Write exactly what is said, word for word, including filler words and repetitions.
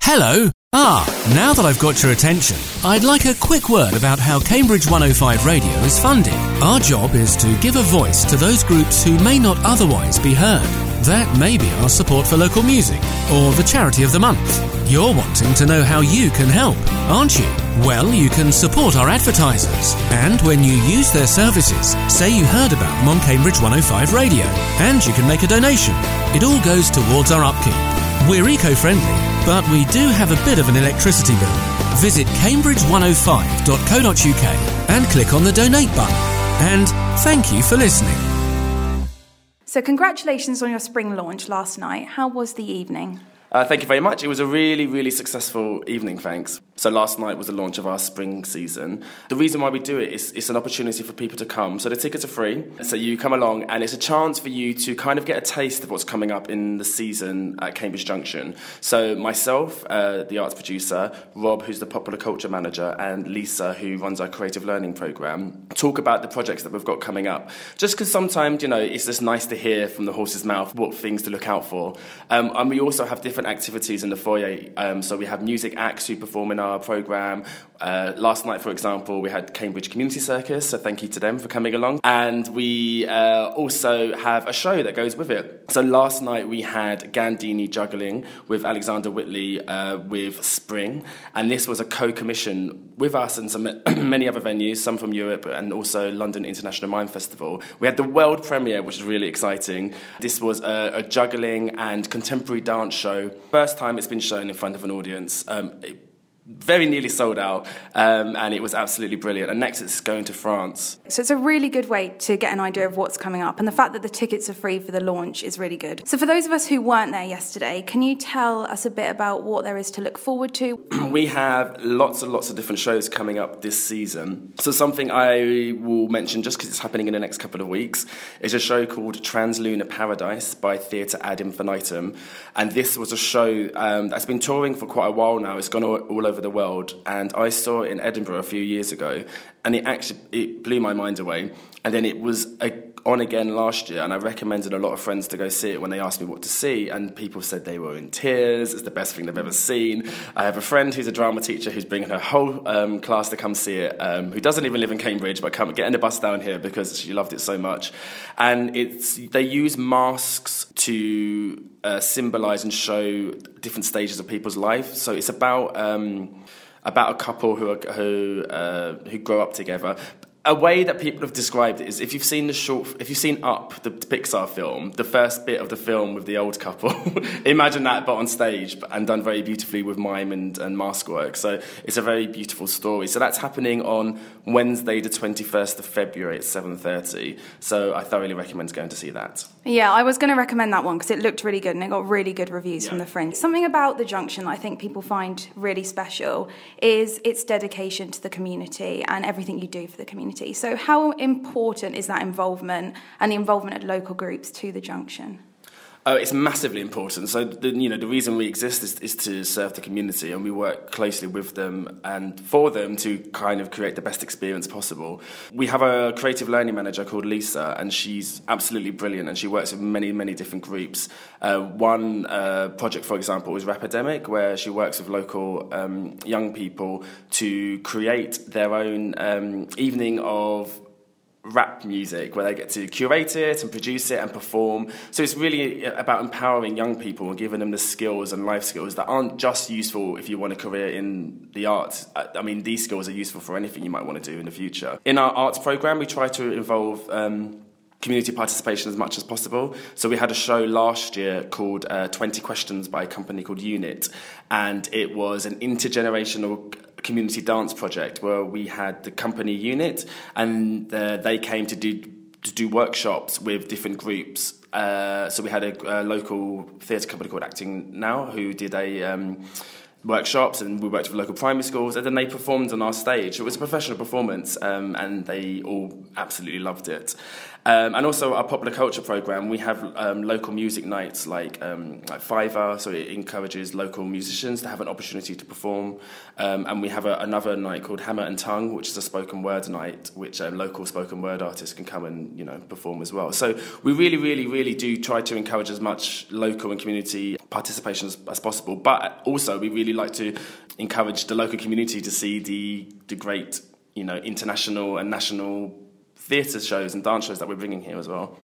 Hello! Ah, now that I've got your attention, I'd like a quick word about how Cambridge one oh five Radio is funded. Our job is to give a voice to those groups who may not otherwise be heard. That may be our support for local music, or the charity of the month. You're wanting to know how you can help, aren't you? Well, you can support our advertisers, and when you use their services, say you heard about them on Cambridge one oh five Radio, and you can make a donation. It all goes towards our upkeep. We're eco-friendly, but we do have a bit of an electricity bill. Visit cambridge one oh five dot co dot uk and click on the donate button. And thank you for listening. So congratulations on your spring launch last night. How was the evening? Uh, thank you very much. It was a really, really successful evening, thanks. So last night was the launch of our spring season. The reason why we do it is it's an opportunity for people to come. So the tickets are free. So you come along and it's a chance for you to kind of get a taste of what's coming up in the season at Cambridge Junction. So myself, uh, the arts producer, Rob, who's the popular culture manager, and Lisa, who runs our creative learning programme, talk about the projects that we've got coming up. Just because sometimes, you know, it's just nice to hear from the horse's mouth what things to look out for. Um, and we also have different activities in the foyer. Um, so we have music acts who perform in our programme. Uh, last night, for example, we had Cambridge Community Circus, so thank you to them for coming along. And we uh, also have a show that goes with it. So last night we had Gandini juggling with Alexander Whitley uh, with Spring. And this was a co-commission with us and some many other venues, some from Europe and also London International Mime Festival. We had the world premiere, which is really exciting. This was a, a juggling and contemporary dance show. First time it's been shown in front of an audience. Um, it, very nearly sold out, um, and it was absolutely brilliant. And next it's going to France. So it's a really good way to get an idea of what's coming up, and the fact that the tickets are free for the launch is really good. So for those of us who weren't there yesterday, can you tell us a bit about what there is to look forward to? We have lots and lots of different shows coming up this season. So something I will mention, just because it's happening in the next couple of weeks, is a show called Translunar Paradise by Theatre Ad Infinitum. And this was a show um, that's been touring for quite a while now. It's gone all, all over the world, and I saw it in Edinburgh a few years ago, and it actually it blew my mind away. And then it was a, on again last year, and I recommended a lot of friends to go see it when they asked me what to see, and people said they were in tears. It's the best thing they've ever seen. I have a friend who's a drama teacher who's bringing her whole um, class to come see it, um, who doesn't even live in Cambridge, but come getting a bus down here because she loved it so much. And it's they use masks to uh, symbolise and show different stages of people's life. So it's about um, about a couple who are, who uh, who grow up together. A way that people have described it is if you've seen the short, if you've seen Up, the Pixar film, the first bit of the film with the old couple, imagine that but on stage and done very beautifully with mime and, and mask work. So it's a very beautiful story. So that's happening on Wednesday, the twenty-first of February at seven thirty. So I thoroughly recommend going to see that. Yeah, I was going to recommend that one because it looked really good and it got really good reviews yeah. from the Fringe. Something about the Junction that I think people find really special is its dedication to the community and everything you do for the community. So how important is that involvement and the involvement of local groups to the Junction? Oh, it's massively important. So, the, you know, the reason we exist is, is to serve the community, and we work closely with them and for them to kind of create the best experience possible. We have a creative learning manager called Lisa, and she's absolutely brilliant, and she works with many, many different groups. Uh, one uh, project, for example, is Rapidemic, where she works with local um, young people to create their own um, evening of rap music, where they get to curate it and produce it and perform. So it's really about empowering young people and giving them the skills and life skills that aren't just useful if you want a career in the arts. I mean, these skills are useful for anything you might want to do in the future. In our arts programme, we try to involve um, community participation as much as possible. So we had a show last year called uh, twenty questions by a company called Unit, and it was an intergenerational community dance project where we had the company Unit, and uh, they came to do to do workshops with different groups. Uh, so we had a, a local theatre company called Acting Now who did a um, workshops, and we worked with local primary schools, and then they performed on our stage. It was a professional performance, um, and they all absolutely loved it. Um, and also our popular culture programme, we have um, local music nights like um, like Fiverr, so it encourages local musicians to have an opportunity to perform. Um, and we have a, another night called Hammer and Tongue, which is a spoken word night, which um, local spoken word artists can come and, you know, perform as well. So we really, really, really do try to encourage as much local and community participation as, as possible. But also, we really like to encourage the local community to see the the great, you know, international and national theatre shows and dance shows that we're bringing here as well.